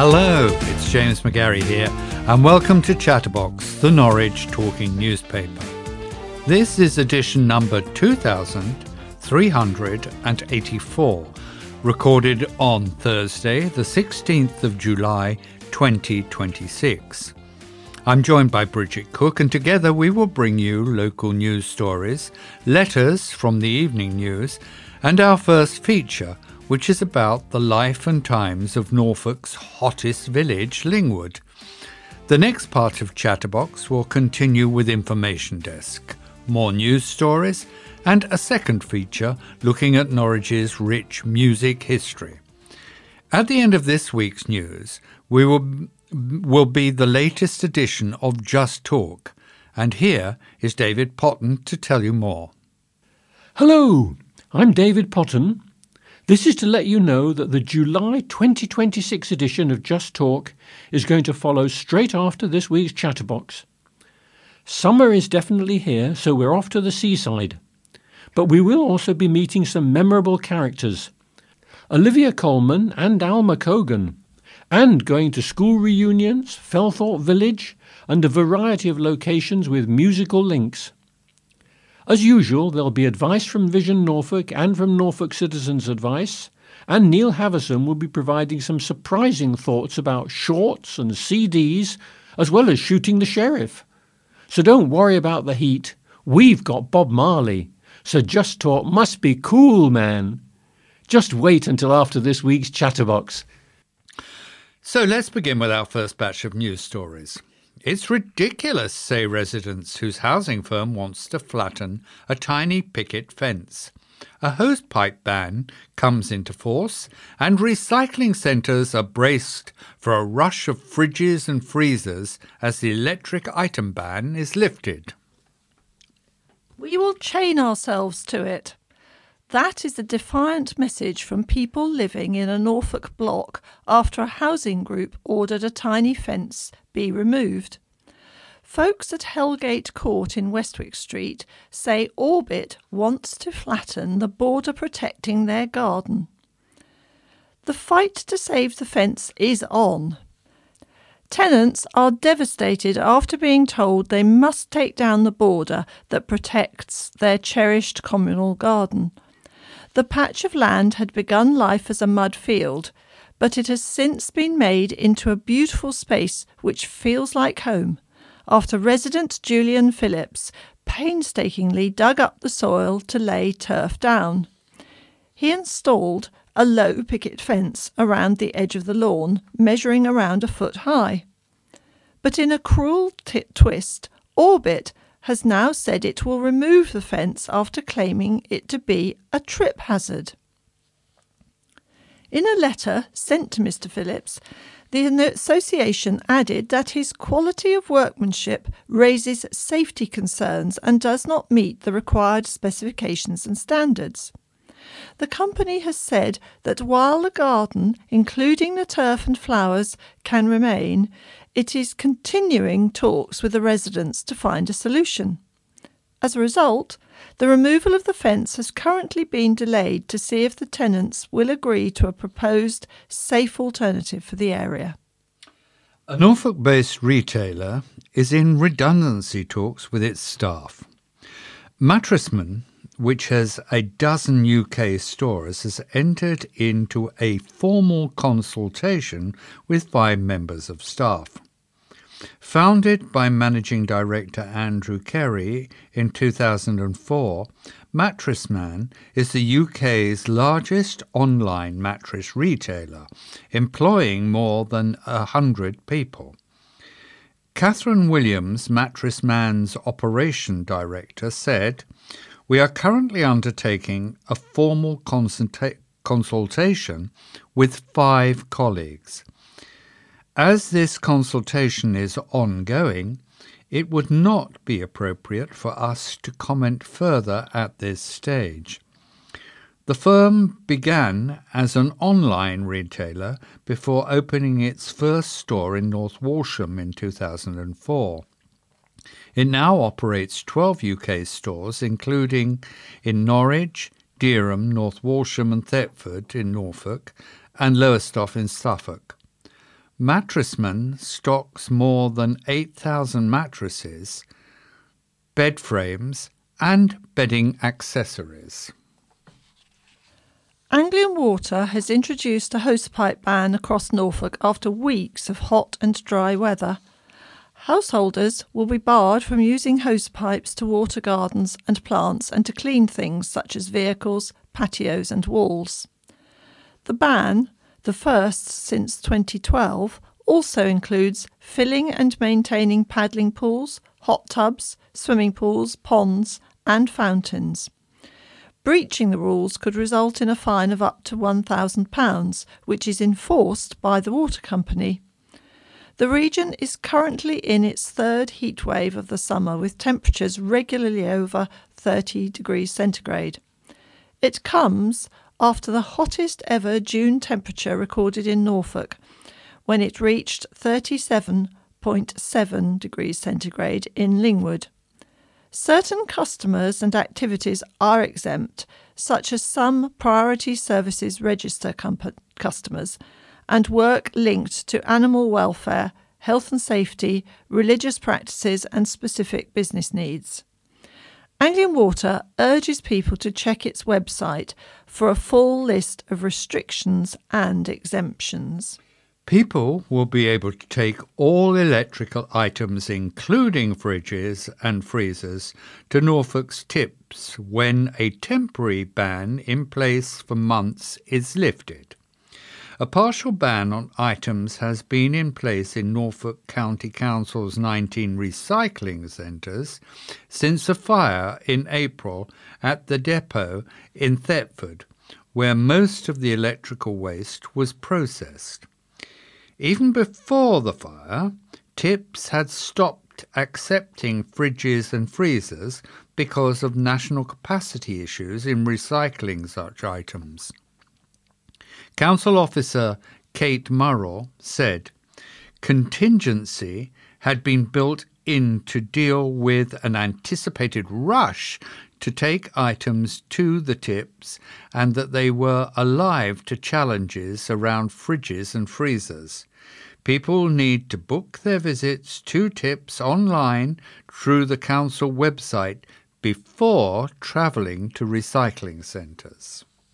Hello, it's James McGarry here, and welcome to Chatterbox, the Norwich talking newspaper. This is edition number 2384, recorded on Thursday, the 16th of July, 2026. I'm joined by Bridget Cook, and together we will bring you local news stories, letters from the evening news, and our first feature, which is about the life and times of Norfolk's hottest village, Lingwood. The next part of Chatterbox will continue with Information Desk, more news stories, and a second feature looking at Norwich's rich music history. At the end of this week's news, we will be the latest edition of Just Talk, and here is David Potton to tell you more. Hello, I'm David Potton. This is to let you know that the July 2026 edition of Just Talk is going to follow straight after this week's Chatterbox. Summer is definitely here, so we're off to the seaside. But we will also be meeting some memorable characters. Olivia Colman and Alma Cogan, and going to school reunions, Felthorpe Village, and a variety of locations with musical links. As usual, there'll be advice from Vision Norfolk and from Norfolk Citizens Advice, and Neil Havison will be providing some surprising thoughts about shorts and CDs, as well as shooting the sheriff. So don't worry about the heat. We've got Bob Marley, so Just Talk must be cool, man. Just wait until after this week's Chatterbox. So let's begin with our first batch of news stories. It's ridiculous, say residents whose housing firm wants to flatten a tiny picket fence. A hosepipe ban comes into force, and recycling centres are braced for a rush of fridges and freezers as the electric item ban is lifted. We will chain ourselves to it. That is a defiant message from people living in a Norfolk block after a housing group ordered a tiny fence be removed. Folks at Hellgate Court in Westwick Street say Orbit wants to flatten the border protecting their garden. The fight to save the fence is on. Tenants are devastated after being told they must take down the border that protects their cherished communal garden. The patch of land had begun life as a mud field, but it has since been made into a beautiful space which feels like home, after resident Julian Phillips painstakingly dug up the soil to lay turf down. He installed a low picket fence around the edge of the lawn, measuring around a foot high. But in a cruel twist, Orbit has now said it will remove the fence after claiming it to be a trip hazard. In a letter sent to Mr. Phillips, the association added that his quality of workmanship raises safety concerns and does not meet the required specifications and standards. The company has said that while the garden, including the turf and flowers, can remain, it is continuing talks with the residents to find a solution. As a result, the removal of the fence has currently been delayed to see if the tenants will agree to a proposed safe alternative for the area. A Norfolk-based retailer is in redundancy talks with its staff. Mattressman, which has a dozen UK stores, has entered into a formal consultation with 5 members of staff. Founded by Managing Director Andrew Carey in 2004, Mattressman is the UK's largest online mattress retailer, employing more than 100 people. Catherine Williams, Mattressman's Operation Director, said, "We are currently undertaking a formal consultation with 5 colleagues. As this consultation is ongoing, it would not be appropriate for us to comment further at this stage." The firm began as an online retailer before opening its first store in North Walsham in 2004. It now operates 12 UK stores, including in Norwich, Dereham, North Walsham and Thetford in Norfolk, and Lowestoft in Suffolk. Mattressman stocks more than 8,000 mattresses, bed frames and bedding accessories. Anglian Water has introduced a hosepipe ban across Norfolk after weeks of hot and dry weather. Householders will be barred from using hosepipes to water gardens and plants and to clean things such as vehicles, patios and walls. The ban, the first since 2012, also includes filling and maintaining paddling pools, hot tubs, swimming pools, ponds and fountains. Breaching the rules could result in a fine of up to £1,000, which is enforced by the water company. The region is currently in its third heat wave of the summer, with temperatures regularly over 30 degrees centigrade. It comes after the hottest ever June temperature recorded in Norfolk, when it reached 37.7 degrees centigrade in Lingwood. Certain customers and activities are exempt, such as some Priority Services Register customers, and work linked to animal welfare, health and safety, religious practices and specific business needs. Anglian Water urges people to check its website for a full list of restrictions and exemptions. People will be able to take all electrical items, including fridges and freezers, to Norfolk's tips when a temporary ban in place for months is lifted. A partial ban on items has been in place in Norfolk County Council's 19 recycling centres since a fire in April at the depot in Thetford, where most of the electrical waste was processed. Even before the fire, Tips had stopped accepting fridges and freezers because of national capacity issues in recycling such items. Council officer Kate Murrell said, "Contingency had been built in to deal with an anticipated rush to take items to the tips and that they were alive to challenges around fridges and freezers. People need to book their visits to tips online through the council website before travelling to recycling centres."